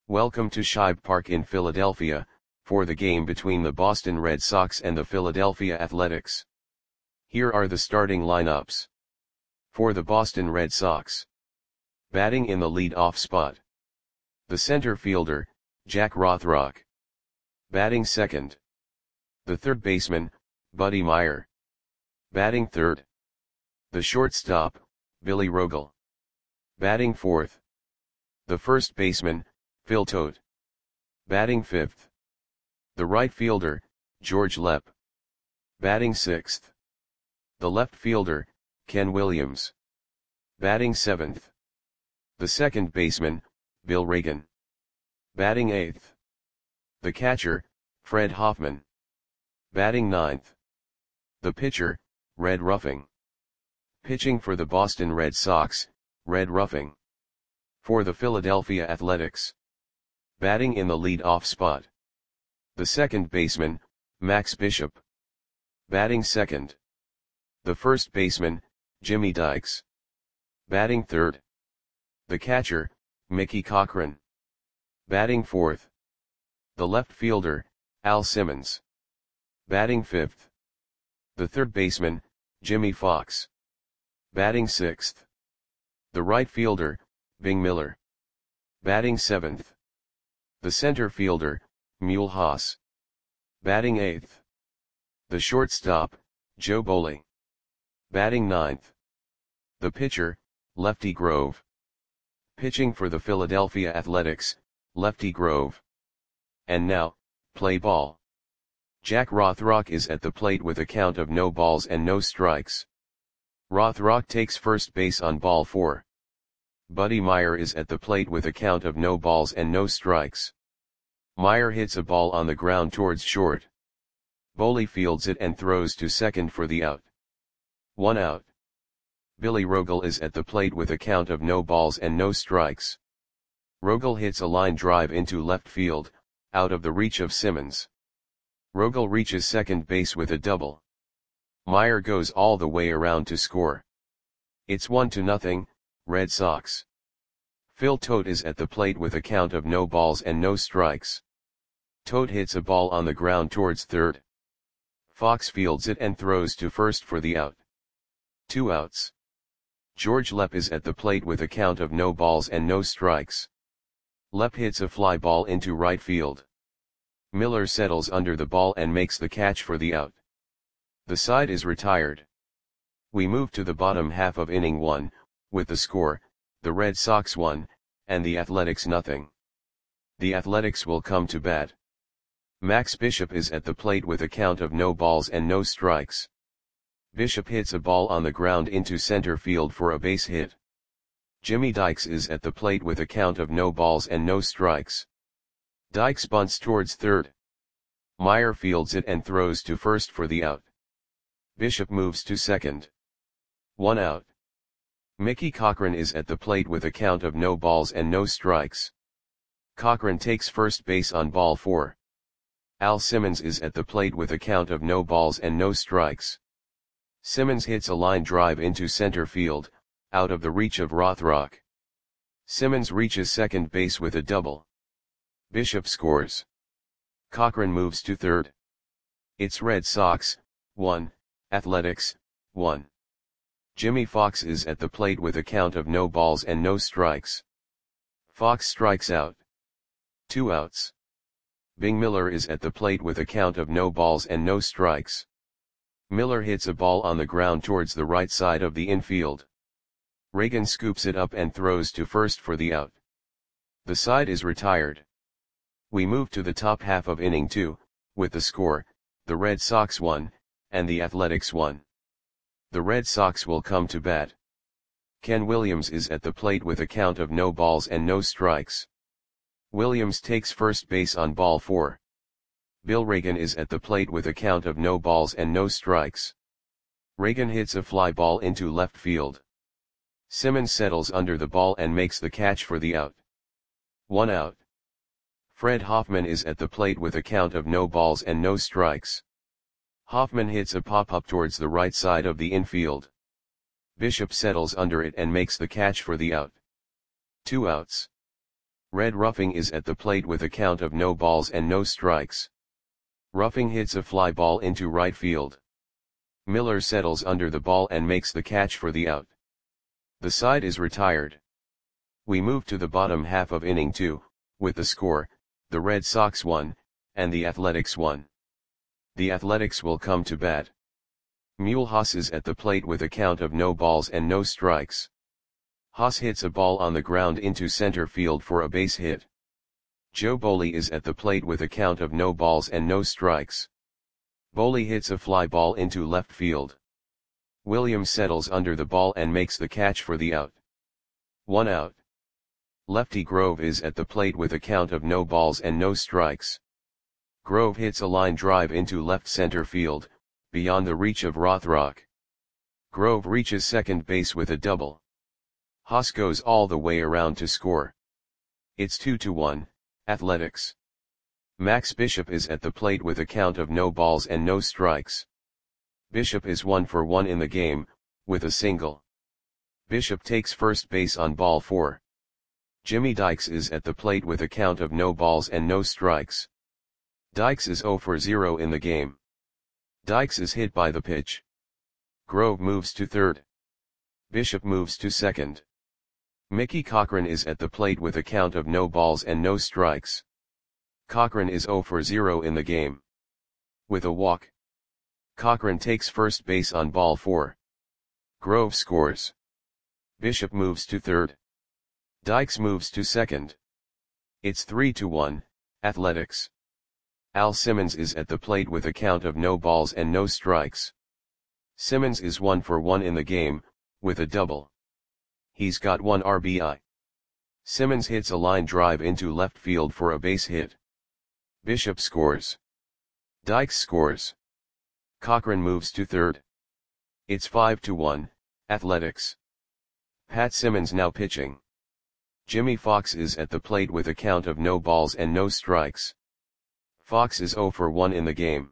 Welcome to Shibe Park in Philadelphia, for the game between the Boston Red Sox and the Philadelphia Athletics. Here are the starting lineups. For the Boston Red Sox. Batting in the lead-off spot. The center fielder, Jack Rothrock. Batting second. The third baseman, Buddy Meyer. Batting third. The shortstop, Billy Rogel. Batting fourth. The first baseman, Phil Todt. Batting fifth. The right fielder, George Lepp. Batting sixth. The left fielder, Ken Williams. Batting seventh. The second baseman, Bill Reagan. Batting eighth. The catcher, Fred Hoffman. Batting ninth. The pitcher, Red Ruffing. Pitching for the Boston Red Sox, Red Ruffing. For the Philadelphia Athletics. Batting in the lead-off spot. The second baseman, Max Bishop. Batting second. The first baseman, Jimmy Dykes. Batting third. The catcher, Mickey Cochrane. Batting fourth. The left fielder, Al Simmons. Batting fifth. The third baseman, Jimmy Fox. Batting sixth. The right fielder, Bing Miller. Batting seventh. The center fielder, Mule Haas. Batting eighth. The shortstop, Joe Boley. Batting ninth. The pitcher, Lefty Grove. Pitching for the Philadelphia Athletics, Lefty Grove. And now, play ball. Jack Rothrock is at the plate with a count of no balls and no strikes. Rothrock takes first base on ball 4. Buddy Meyer is at the plate with a count of no balls and no strikes. Meyer hits a ball on the ground towards short. Boley fields it and throws to second for the out. 1 out. Billy Rogel is at the plate with a count of no balls and no strikes. Rogel hits a line drive into left field, out of the reach of Simmons. Rogel reaches second base with a double. Meyer goes all the way around to score. It's 1-0, Red Sox. Phil Todt is at the plate with a count of no balls and no strikes. Todt hits a ball on the ground towards third. Fox fields it and throws to first for the out. 2 outs. George Lepp is at the plate with a count of no balls and no strikes. Lepp hits a fly ball into right field. Miller settles under the ball and makes the catch for the out. The side is retired. We move to the bottom half of inning 1, with the score, the Red Sox 1, and the Athletics 0. The Athletics will come to bat. Max Bishop is at the plate with a count of no balls and no strikes. Bishop hits a ball on the ground into center field for a base hit. Jimmy Dykes is at the plate with a count of no balls and no strikes. Dykes bunts towards third. Meyer fields it and throws to first for the out. Bishop moves to second. 1 out. Mickey Cochrane is at the plate with a count of no balls and no strikes. Cochrane takes first base on ball 4. Al Simmons is at the plate with a count of no balls and no strikes. Simmons hits a line drive into center field, out of the reach of Rothrock. Simmons reaches second base with a double. Bishop scores. Cochrane moves to third. It's Red Sox 1, Athletics 1. Jimmy Fox is at the plate with a count of no balls and no strikes. Fox strikes out. 2 outs. Bing Miller is at the plate with a count of no balls and no strikes. Miller hits a ball on the ground towards the right side of the infield. Reagan scoops it up and throws to first for the out. The side is retired. We move to the top half of inning 2, with the score, the Red Sox 1, and the Athletics 1. The Red Sox will come to bat. Ken Williams is at the plate with a count of no balls and no strikes. Williams takes first base on ball 4. Bill Reagan is at the plate with a count of no balls and no strikes. Reagan hits a fly ball into left field. Simmons settles under the ball and makes the catch for the out. 1 out. Fred Hoffman is at the plate with a count of no balls and no strikes. Hoffman hits a pop-up towards the right side of the infield. Bishop settles under it and makes the catch for the out. 2 outs. Red Ruffing is at the plate with a count of no balls and no strikes. Ruffing hits a fly ball into right field. Miller settles under the ball and makes the catch for the out. The side is retired. We move to the bottom half of inning 2, with the score, the Red Sox 1, and the Athletics 1. The Athletics will come to bat. Mulhouse is at the plate with a count of no balls and no strikes. Haas hits a ball on the ground into center field for a base hit. Joe Boley is at the plate with a count of no balls and no strikes. Boley hits a fly ball into left field. Williams settles under the ball and makes the catch for the out. 1 out. Lefty Grove is at the plate with a count of no balls and no strikes. Grove hits a line drive into left center field, beyond the reach of Rothrock. Grove reaches second base with a double. Haas goes all the way around to score. It's 2-1, Athletics. Max Bishop is at the plate with a count of no balls and no strikes. Bishop is 1 for 1 in the game, with a single. Bishop takes first base on ball 4. Jimmy Dykes is at the plate with a count of no balls and no strikes. Dykes is 0 for 0 in the game. Dykes is hit by the pitch. Grove moves to third. Bishop moves to second. Mickey Cochran is at the plate with a count of no balls and no strikes. Cochran is 0 for 0 in the game. With a walk. Cochran takes first base on ball 4. Grove scores. Bishop moves to third. Dykes moves to second. It's 3-1, Athletics. Al Simmons is at the plate with a count of no balls and no strikes. Simmons is 1 for 1 in the game, with a double. He's got 1 RBI. Simmons hits a line drive into left field for a base hit. Bishop scores. Dykes scores. Cochran moves to third. It's 5-1, Athletics. Pat Simmons now pitching. Jimmy Fox is at the plate with a count of no balls and no strikes. Fox is 0 for 1 in the game.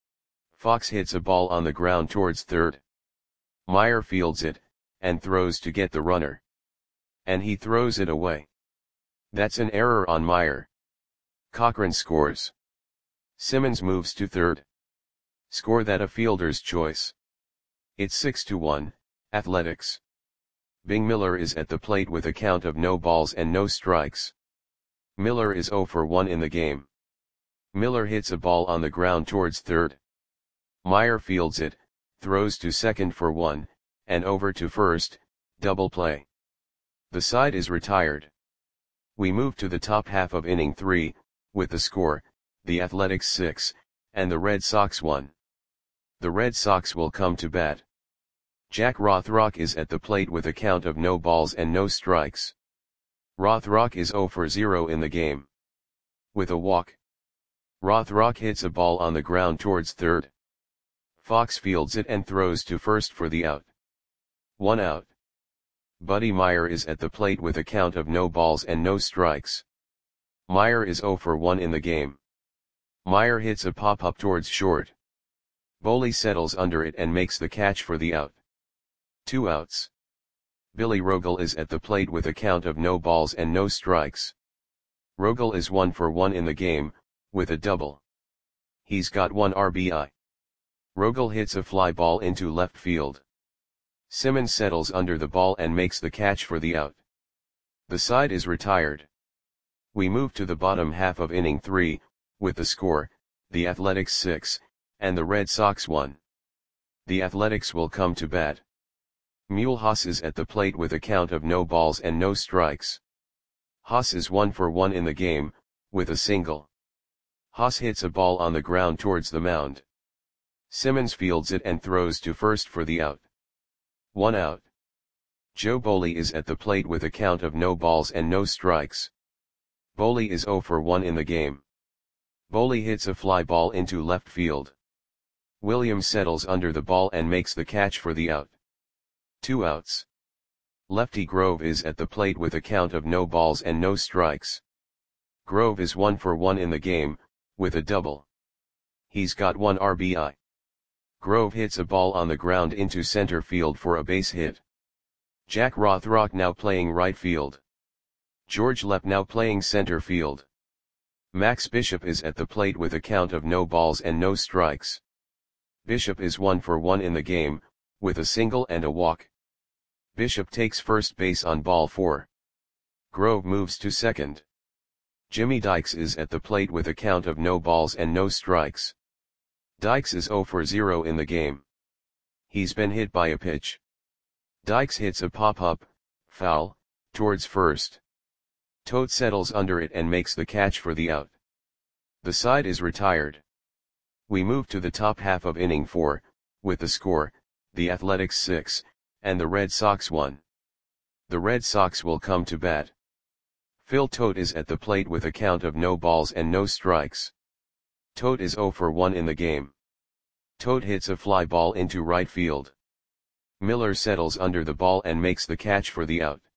Fox hits a ball on the ground towards third. Meyer fields it, and throws to get the runner. And he throws it away. That's an error on Meyer. Cochran scores. Simmons moves to third. Score that a fielder's choice. It's 6-1, Athletics. Bing Miller is at the plate with a count of no balls and no strikes. Miller is 0 for 1 in the game. Miller hits a ball on the ground towards third. Meyer fields it, throws to second for 1, and over to first, double play. The side is retired. We move to the top half of inning 3, with the score, the Athletics 6, and the Red Sox 1. The Red Sox will come to bat. Jack Rothrock is at the plate with a count of no balls and no strikes. Rothrock is 0 for 0 in the game. With a walk. Rothrock hits a ball on the ground towards third. Fox fields it and throws to first for the out. 1 out. Buddy Meyer is at the plate with a count of no balls and no strikes. Meyer is 0 for 1 in the game. Meyer hits a pop-up towards short. Boley settles under it and makes the catch for the out. 2 outs. Billy Rogel is at the plate with a count of no balls and no strikes. Rogel is 1 for 1 in the game, with a double. He's got 1 RBI. Rogel hits a fly ball into left field. Simmons settles under the ball and makes the catch for the out. The side is retired. We move to the bottom half of inning 3, with the score, the Athletics 6, and the Red Sox 1. The Athletics will come to bat. Mulhouse is at the plate with a count of no balls and no strikes. Haas is 1 for 1 in the game, with a single. Haas hits a ball on the ground towards the mound. Simmons fields it and throws to first for the out. 1 out. Joe Boley is at the plate with a count of no balls and no strikes. Boley is 0 for 1 in the game. Boley hits a fly ball into left field. Williams settles under the ball and makes the catch for the out. 2 outs. Lefty Grove is at the plate with a count of no balls and no strikes. Grove is 1 for 1 in the game, with a double. He's got 1 RBI. Grove hits a ball on the ground into center field for a base hit. Jack Rothrock now playing right field. George Lepp now playing center field. Max Bishop is at the plate with a count of no balls and no strikes. Bishop is 1 for 1 in the game, with a single and a walk. Bishop takes first base on ball 4. Grove moves to second. Jimmy Dykes is at the plate with a count of no balls and no strikes. Dykes is 0 for 0 in the game. He's been hit by a pitch. Dykes hits a pop-up, foul, towards first. Tote settles under it and makes the catch for the out. The side is retired. We move to the top half of inning 4, with the score, the Athletics 6, and the Red Sox 1. The Red Sox will come to bat. Phil Tote is at the plate with a count of no balls and no strikes. Tote is 0 for 1 in the game. Tote hits a fly ball into right field. Miller settles under the ball and makes the catch for the out.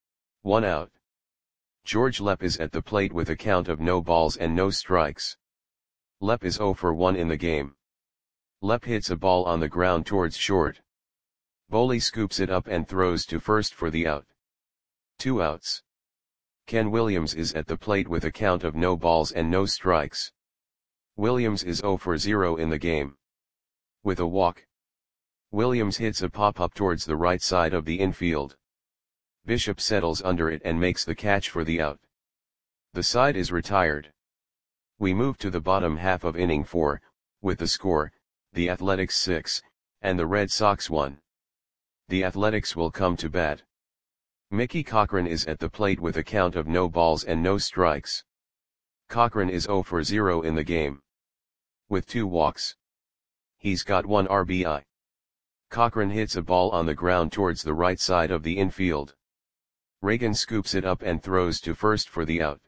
1 out. George Lepp is at the plate with a count of no balls and no strikes. Lepp is 0 for 1 in the game. Lepp hits a ball on the ground towards short. Boley scoops it up and throws to first for the out. 2 outs. Ken Williams is at the plate with a count of no balls and no strikes. Williams is 0 for 0 in the game. With a walk. Williams hits a pop-up towards the right side of the infield. Bishop settles under it and makes the catch for the out. The side is retired. We move to the bottom half of inning 4, with the score, the Athletics 6, and the Red Sox 1. The Athletics will come to bat. Mickey Cochrane is at the plate with a count of no balls and no strikes. Cochrane is 0 for 0 in the game. With 2 walks. He's got 1 RBI. Cochrane hits a ball on the ground towards the right side of the infield. Reagan scoops it up and throws to first for the out.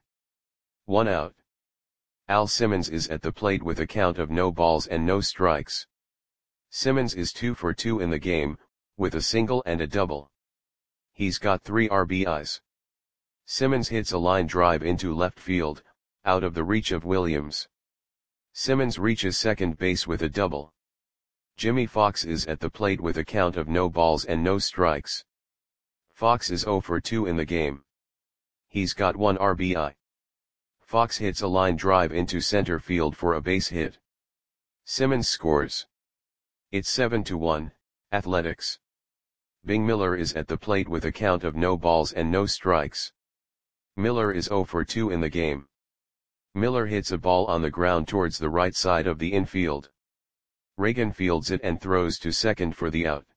1 out. Al Simmons is at the plate with a count of no balls and no strikes. Simmons is 2 for 2 in the game, with a single and a double. He's got 3 RBIs. Simmons hits a line drive into left field, out of the reach of Williams. Simmons reaches second base with a double. Jimmy Fox is at the plate with a count of no balls and no strikes. Fox is 0 for 2 in the game. He's got 1 RBI. Fox hits a line drive into center field for a base hit. Simmons scores. It's 7-1, Athletics. Bing Miller is at the plate with a count of no balls and no strikes. Miller is 0 for 2 in the game. Miller hits a ball on the ground towards the right side of the infield. Reagan fields it and throws to second for the out.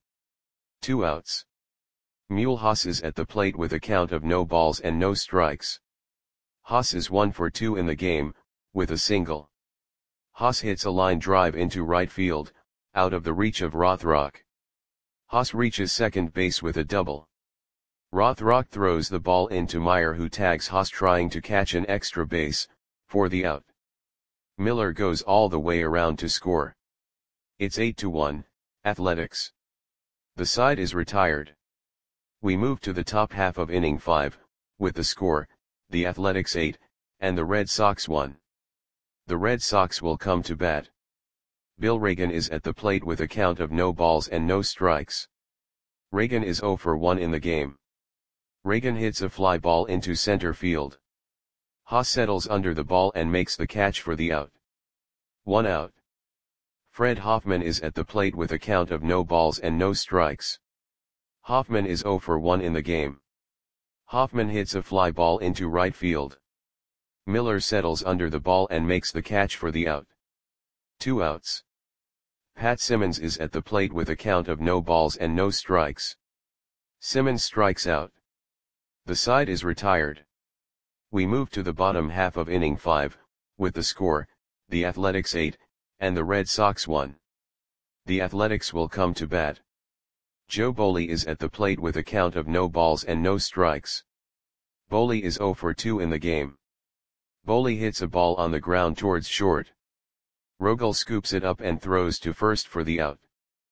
2 outs. Mule Haas is at the plate with a count of no balls and no strikes. Haas is 1 for 2 in the game, with a single. Haas hits a line drive into right field, out of the reach of Rothrock. Haas reaches second base with a double. Rothrock throws the ball into Meyer, who tags Haas trying to catch an extra base, for the out. Miller goes all the way around to score. It's 8-1, Athletics. The side is retired. We move to the top half of inning 5, with the score, the Athletics 8, and the Red Sox 1. The Red Sox will come to bat. Bill Reagan is at the plate with a count of no balls and no strikes. Reagan is 0 for 1 in the game. Reagan hits a fly ball into center field. Haas settles under the ball and makes the catch for the out. 1 out. Fred Hoffman is at the plate with a count of no balls and no strikes. Hoffman is 0 for 1 in the game. Hoffman hits a fly ball into right field. Miller settles under the ball and makes the catch for the out. 2 outs. Pat Simmons is at the plate with a count of no balls and no strikes. Simmons strikes out. The side is retired. We move to the bottom half of inning 5, with the score, the Athletics 8, and the Red Sox 1. The Athletics will come to bat. Joe Boley is at the plate with a count of no balls and no strikes. Boley is 0 for 2 in the game. Boley hits a ball on the ground towards short. Rogel scoops it up and throws to first for the out.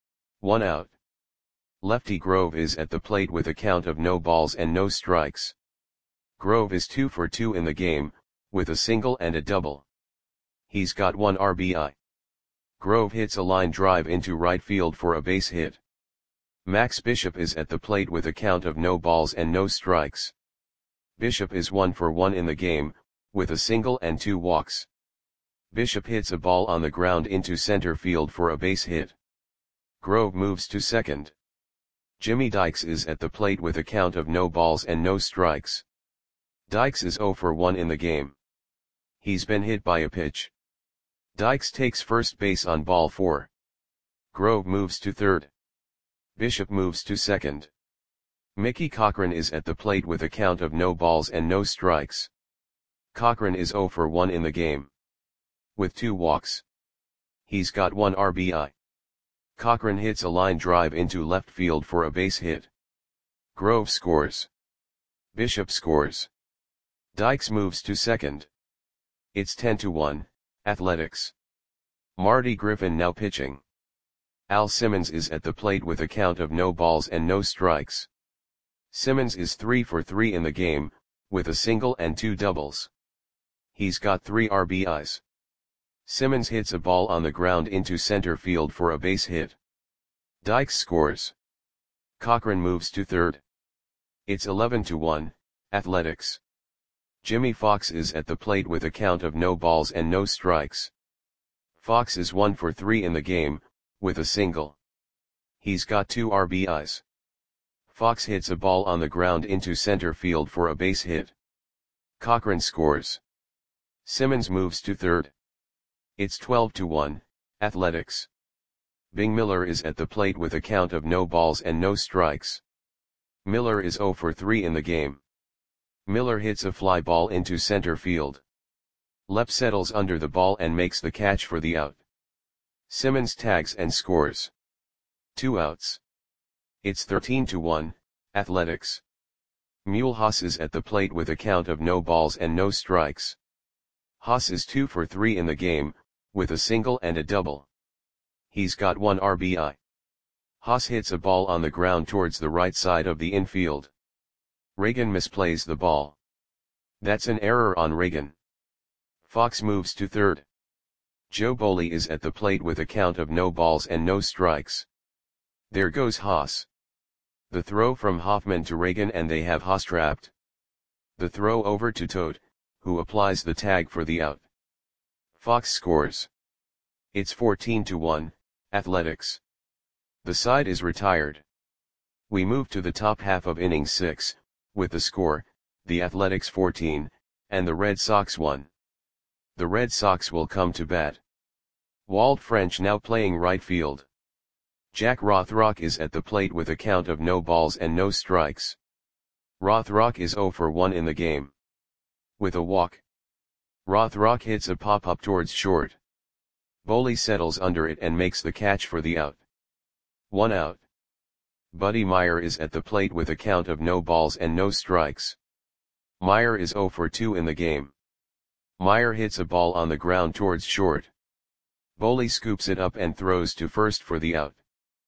1 out. Lefty Grove is at the plate with a count of no balls and no strikes. Grove is 2 for 2 in the game, with a single and a double. He's got 1 RBI. Grove hits a line drive into right field for a base hit. Max Bishop is at the plate with a count of no balls and no strikes. Bishop is 1 for 1 in the game, with a single and 2 walks. Bishop hits a ball on the ground into center field for a base hit. Grove moves to second. Jimmy Dykes is at the plate with a count of no balls and no strikes. Dykes is 0 for 1 in the game. He's been hit by a pitch. Dykes takes first base on ball 4. Grove moves to third. Bishop moves to second. Mickey Cochran is at the plate with a count of no balls and no strikes. Cochran is 0 for 1 in the game. With 2 walks. He's got 1 RBI. Cochran hits a line drive into left field for a base hit. Grove scores. Bishop scores. Dykes moves to second. It's 10-1, Athletics. Marty Griffin now pitching. Al Simmons is at the plate with a count of no balls and no strikes. Simmons is 3 for 3 in the game, with a single and 2 doubles. He's got 3 RBIs. Simmons hits a ball on the ground into center field for a base hit. Dykes scores. Cochran moves to third. It's 11-1, Athletics. Jimmy Fox is at the plate with a count of no balls and no strikes. Fox is 1 for 3 in the game, with a single. He's got 2 RBIs. Fox hits a ball on the ground into center field for a base hit. Cochran scores. Simmons moves to third. It's 12-1, Athletics. Bing Miller is at the plate with a count of no balls and no strikes. Miller is 0 for 3 in the game. Miller hits a fly ball into center field. Lepp settles under the ball and makes the catch for the out. Simmons tags and scores. 2 outs. It's 13-1, Athletics. Mule Haas is at the plate with a count of no balls and no strikes. Haas is 2 for 3 in the game, with a single and a double. He's got 1 RBI. Haas hits a ball on the ground towards the right side of the infield. Reagan misplays the ball. That's an error on Reagan. Fox moves to third. Joe Boley is at the plate with a count of no balls and no strikes. There goes Haas. The throw from Hoffman to Reagan and they have Haas trapped. The throw over to Todt, who applies the tag for the out. Fox scores. It's 14-1, Athletics. The side is retired. We move to the top half of inning 6, with the score, the Athletics 14, and the Red Sox 1. The Red Sox will come to bat. Walt French now playing right field. Jack Rothrock is at the plate with a count of no balls and no strikes. Rothrock is 0 for 1 in the game. With a walk. Rothrock hits a pop-up towards short. Boley settles under it and makes the catch for the out. 1 out. Buddy Meyer is at the plate with a count of no balls and no strikes. Meyer is 0 for 2 in the game. Meyer hits a ball on the ground towards short. Boley scoops it up and throws to first for the out.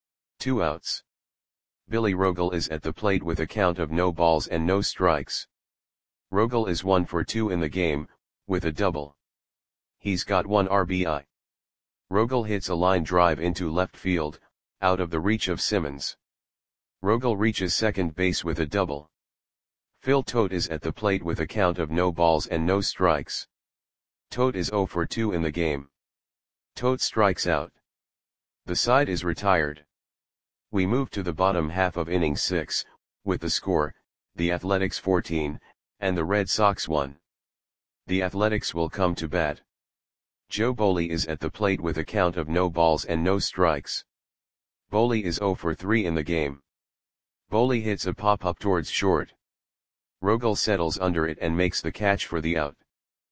2 outs. Billy Rogel is at the plate with a count of no balls and no strikes. Rogel is 1 for 2 in the game, with a double. He's got 1 RBI. Rogel hits a line drive into left field, out of the reach of Simmons. Rogel reaches second base with a double. Phil Todt is at the plate with a count of no balls and no strikes. Todt is 0 for 2 in the game. Todt strikes out. The side is retired. We move to the bottom half of inning 6, with the score, the Athletics 14, and the Red Sox 1. The Athletics will come to bat. Joe Boley is at the plate with a count of no balls and no strikes. Boley is 0 for 3 in the game. Boley hits a pop-up towards short. Rogel settles under it and makes the catch for the out.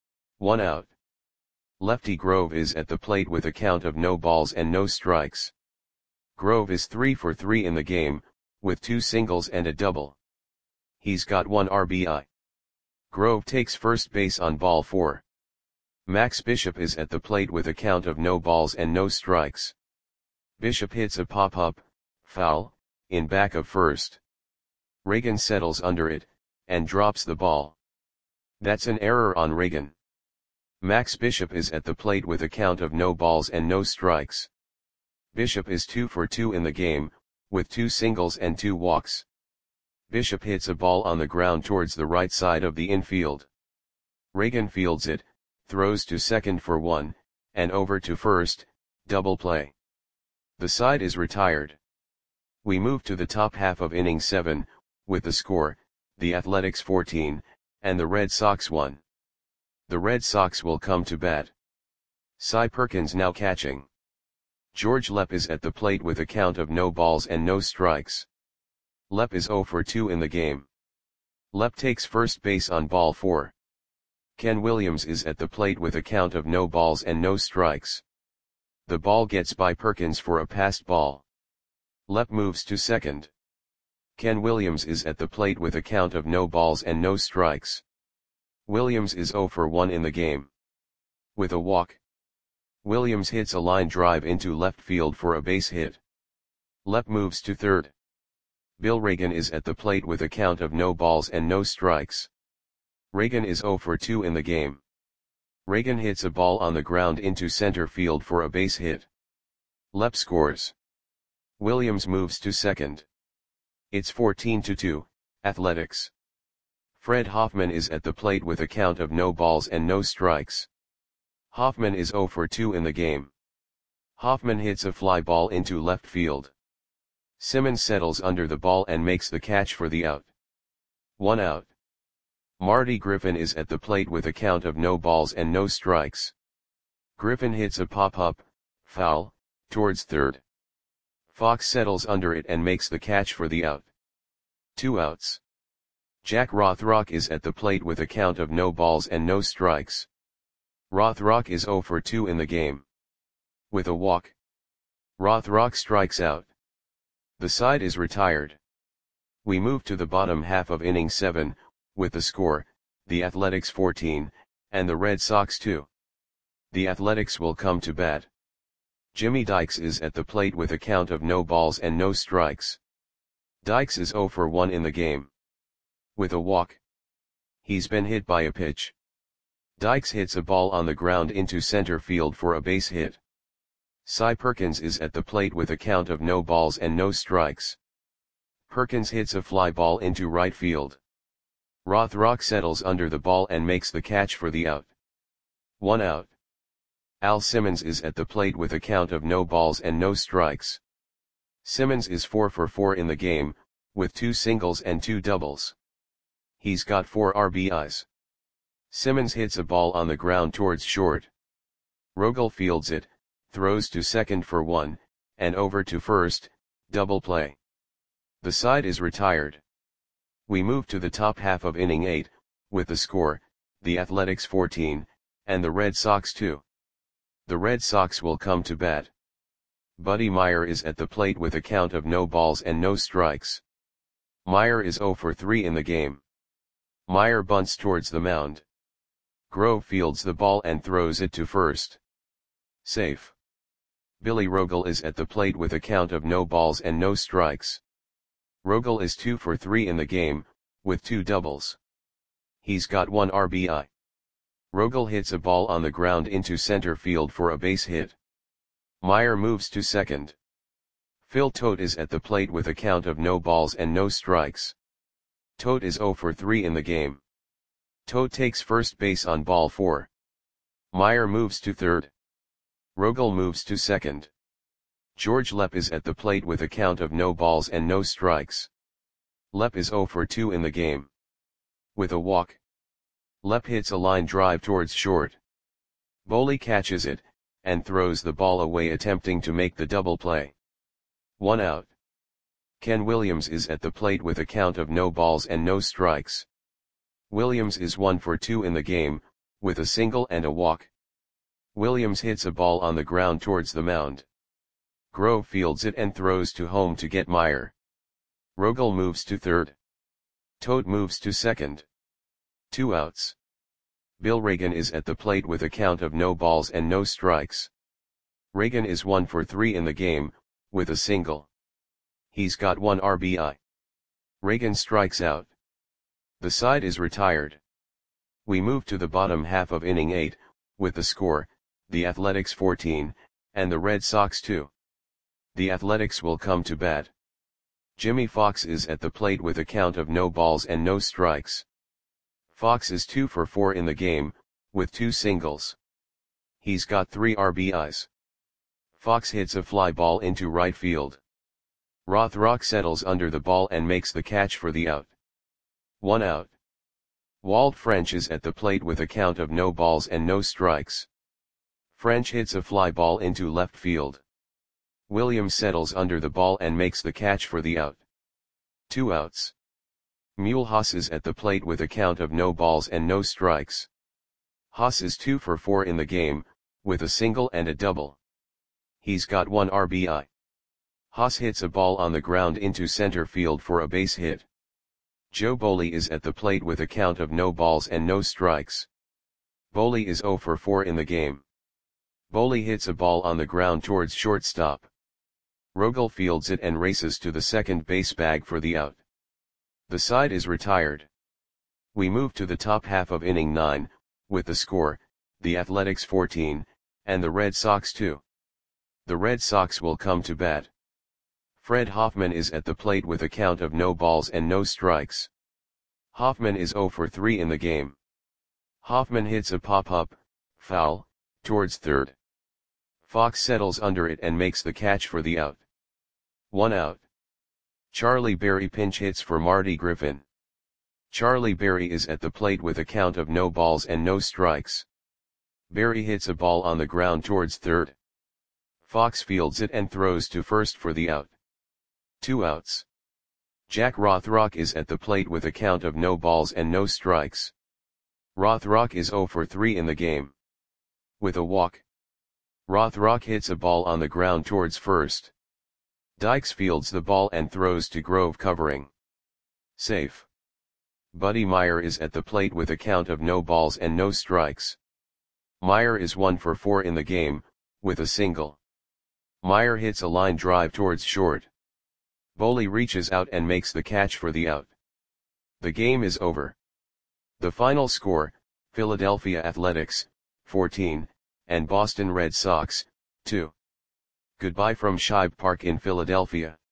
1 out. Lefty Grove is at the plate with a count of no balls and no strikes. Grove is 3 for 3 in the game, with 2 singles and a double. He's got 1 RBI. Grove takes first base on ball 4. Max Bishop is at the plate with a count of no balls and no strikes. Bishop hits a pop-up, foul, in back of first. Reagan settles under it, and drops the ball. That's an error on Reagan. Max Bishop is at the plate with a count of no balls and no strikes. Bishop is 2 for 2 in the game, with 2 singles and 2 walks. Bishop hits a ball on the ground towards the right side of the infield. Reagan fields it, throws to second for 1, and over to first, double play. The side is retired. We move to the top half of inning 7, with the score, the Athletics 14, and the Red Sox 1. The Red Sox will come to bat. Cy Perkins now catching. George Lepp is at the plate with a count of no balls and no strikes. Lepp is 0 for 2 in the game. Lepp takes first base on ball 4. Ken Williams is at the plate with a count of no balls and no strikes. The ball gets by Perkins for a passed ball. Lepp moves to second. Ken Williams is at the plate with a count of no balls and no strikes. Williams is 0 for 1 in the game. With a walk, Williams hits a line drive into left field for a base hit. Lepp moves to third. Bill Reagan is at the plate with a count of no balls and no strikes. Reagan is 0 for 2 in the game. Reagan hits a ball on the ground into center field for a base hit. Lepp scores. Williams moves to second. It's 14-2, Athletics. Fred Hoffman is at the plate with a count of no balls and no strikes. Hoffman is 0 for 2 in the game. Hoffman hits a fly ball into left field. Simmons settles under the ball and makes the catch for the out. 1 out. Marty Griffin is at the plate with a count of no balls and no strikes. Griffin hits a pop-up, foul, towards third. Fox settles under it and makes the catch for the out. 2 outs. Jack Rothrock is at the plate with a count of no balls and no strikes. Rothrock is 0 for 2 in the game. With a walk, Rothrock strikes out. The side is retired. We move to the bottom half of inning 7, with the score, the Athletics 14, and the Red Sox 2. The Athletics will come to bat. Jimmy Dykes is at the plate with a count of no balls and no strikes. Dykes is 0 for 1 in the game. With a walk, he's been hit by a pitch. Dykes hits a ball on the ground into center field for a base hit. Cy Perkins is at the plate with a count of no balls and no strikes. Perkins hits a fly ball into right field. Rothrock settles under the ball and makes the catch for the out. 1 out. Al Simmons is at the plate with a count of no balls and no strikes. Simmons is 4 for 4 in the game, with 2 singles and 2 doubles. He's got 4 RBIs. Simmons hits a ball on the ground towards short. Rogel fields it, throws to second for 1, and over to first, double play. The side is retired. We move to the top half of inning 8, with the score, the Athletics 14, and the Red Sox 2. The Red Sox will come to bat. Buddy Meyer is at the plate with a count of no balls and no strikes. Meyer is 0 for 3 in the game. Meyer bunts towards the mound. Grove fields the ball and throws it to first. Safe. Billy Rogel is at the plate with a count of no balls and no strikes. Rogel is 2 for 3 in the game, with 2 doubles. He's got 1 RBI. Rogel hits a ball on the ground into center field for a base hit. Meyer moves to second. Phil Tote is at the plate with a count of no balls and no strikes. Tote is 0 for 3 in the game. Tote takes first base on ball 4. Meyer moves to third. Rogel moves to second. George Lepp is at the plate with a count of no balls and no strikes. Lepp is 0 for 2 in the game. With a walk, Lepp hits a line drive towards short. Boley catches it, and throws the ball away attempting to make the double play. 1 out. Ken Williams is at the plate with a count of no balls and no strikes. Williams is 1 for 2 in the game, with a single and a walk. Williams hits a ball on the ground towards the mound. Grove fields it and throws to home to get Meyer. Rogel moves to third. Tote moves to second. 2 outs. Bill Reagan is at the plate with a count of no balls and no strikes. Reagan is 1 for 3 in the game, with a single. He's got 1 RBI. Reagan strikes out. The side is retired. We move to the bottom half of inning 8, with the score, the Athletics 14, and the Red Sox 2. The Athletics will come to bat. Jimmy Fox is at the plate with a count of no balls and no strikes. Fox is 2 for 4 in the game, with 2 singles. He's got 3 RBIs. Fox hits a fly ball into right field. Rothrock settles under the ball and makes the catch for the out. 1 out. Walt French is at the plate with a count of no balls and no strikes. French hits a fly ball into left field. Williams settles under the ball and makes the catch for the out. 2 outs. Mulhouse is at the plate with a count of no balls and no strikes. Haas is 2 for 4 in the game, with a single and a double. He's got 1 RBI. Haas hits a ball on the ground into center field for a base hit. Joe Boley is at the plate with a count of no balls and no strikes. Boley is 0 for 4 in the game. Boley hits a ball on the ground towards shortstop. Rogel fields it and races to the second base bag for the out. The side is retired. We move to the top half of inning 9, with the score, the Athletics 14, and the Red Sox 2. The Red Sox will come to bat. Fred Hoffman is at the plate with a count of no balls and no strikes. Hoffman is 0 for 3 in the game. Hoffman hits a pop-up, foul, towards third. Fox settles under it and makes the catch for the out. 1 out. Charlie Berry pinch hits for Marty Griffin. Charlie Berry is at the plate with a count of no balls and no strikes. Berry hits a ball on the ground towards third. Fox fields it and throws to first for the out. 2 outs. Jack Rothrock is at the plate with a count of no balls and no strikes. Rothrock is 0 for 3 in the game. With a walk. Rothrock hits a ball on the ground towards first. Dykes fields the ball and throws to Grove covering. Safe. Buddy Meyer is at the plate with a count of no balls and no strikes. Meyer is 1 for 4 in the game, with a single. Meyer hits a line drive towards short. Boley reaches out and makes the catch for the out. The game is over. The final score, Philadelphia Athletics, 14, and Boston Red Sox, 2. Goodbye from Shibe Park in Philadelphia.